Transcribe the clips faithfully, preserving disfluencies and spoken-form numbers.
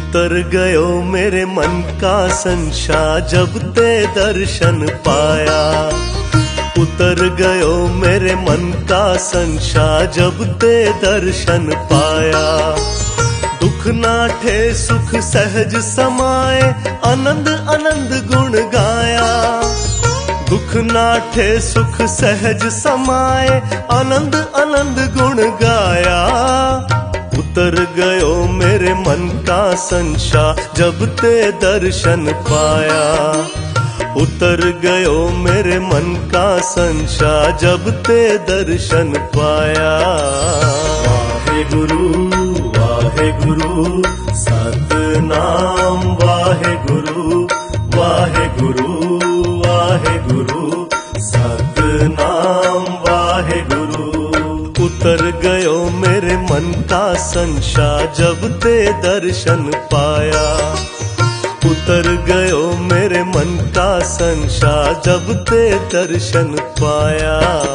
उतर गयो मेरे मन का संशय जब ते दर्शन पाया। उतर गयो मेरे मन का संशय जब ते दर्शन पाया। दुख नाठे सुख सहज समाए आनंद आनंद गुण गाया। दुख नाठे सुख सहज समाए आनंद आनंद गुण गाया। उतर गयो मेरे मन का संशय जब ते दर्शन पाया। उतर गयो मेरे मन का संशय जब ते दर्शन पाया। वाहे गुरु वाहे गुरु सतनाम वाहे गुरु वाहे गुरु वाहे गुरु सतनाम वाहे गुरु। उतर गयो मेरे मन का संशय जब ते दर्शन पाया। उतर गयो मेरे मन का संशय जब ते दर्शन पाया।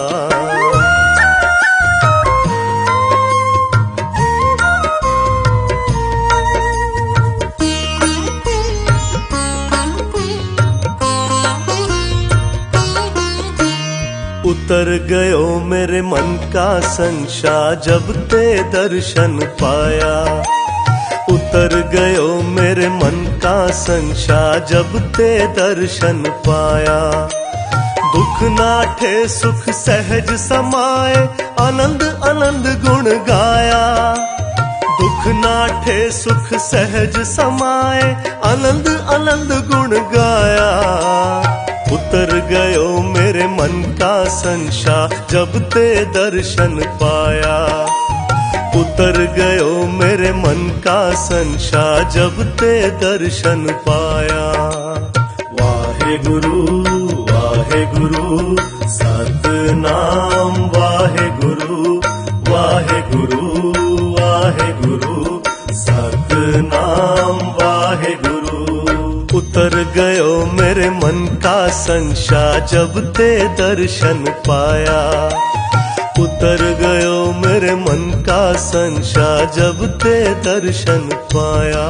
उतर गयो मेरे मन का संशय जब ते दर्शन पाया। उतर गयो मेरे मन का संशय जब ते दर्शन पाया। दुख नाठे सुख सहज समाए आनंद आनंद गुण गाया। दुख नाठे सुख सहज समाए आनंद आनंद गुण गाया। उतर गयो मेरे मन का संशय जब ते दर्शन पाया। उतर गयो मेरे मन का संशय जब ते दर्शन पाया। वाहे गुरु वाहे गुरु सतनाम वाहे गुरु वाहे गुरु वाहे गुरु सतनाम वाहे गुरु। उतर गयो मेरे मन का संशय जब ते दर्शन पाया। उतर गयो मेरे मन का संशय जब ते दर्शन पाया।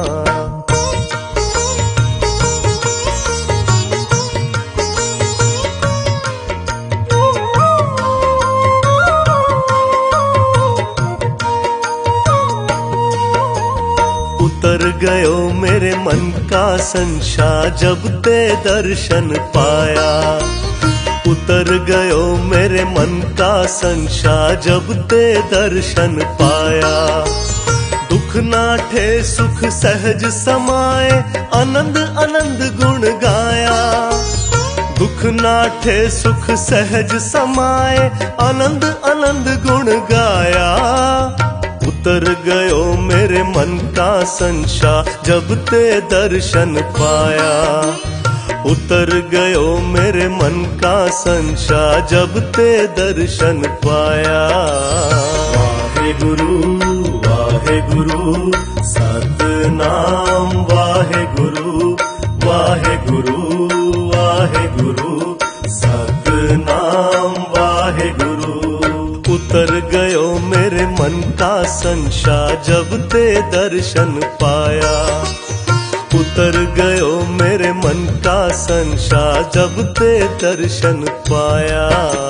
उतर गयो मेरे मन का संशय जब ते दर्शन पाया। उतर गयो मेरे मन का संशय जब ते दर्शन पाया। दुख नाठे सुख सहज समाए आनंद आनंद गुण गाया। दुख नाठे सुख सहज समाए आनंद आनंद गुण गाया। उतर गयो मेरे मन का संशय जब ते दर्शन पाया। उतर गयो मेरे मन का संशय जब ते दर्शन पाया। वाहे गुरु वाहे गुरु सतनाम वाहे गुरु वाहे गुरु वाहे गुरु सतनाम वाहे गुरु। उतर गयो मेरे मन का संशय जब ते दर्शन पाया। उतर गयो मेरे मन का संशय जब ते दर्शन पाया।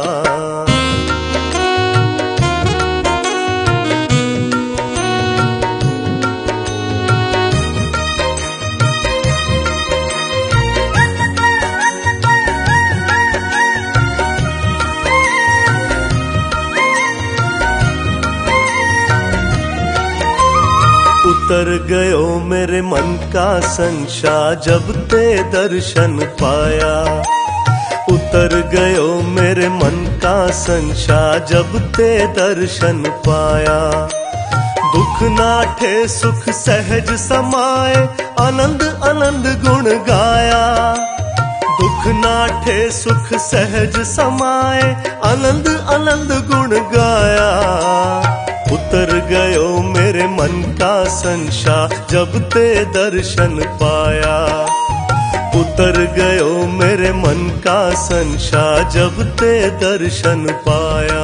उतर गयो मेरे मन का संशय जब ते दर्शन पाया। उतर गयो मेरे मन का संशय जब ते दर्शन पाया। दुख नाठे सुख सहज समाए आनंद आनंद गुण गाया। दुख नाठे सुख सहज समाए आनंद आनंद गुण गाया। उतर गयो मेरे मन का संशय जब ते दर्शन पाया। उतर गयो मेरे मन का संशय जब ते दर्शन पाया।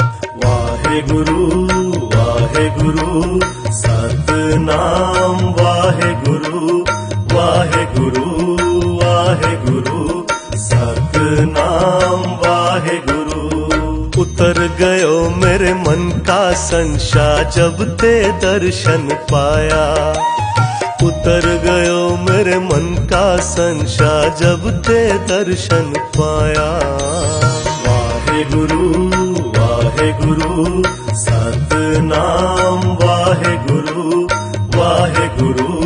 वाहे गुरु वाहे गुरु सतनाम। उतर गयो मेरे मन का संशय जब ते दर्शन पाया। उतर गयो मेरे मन का संशय जब ते दर्शन पाया। वाहे गुरु वाहे गुरु सतनाम वाहे गुरु वाहे गुरु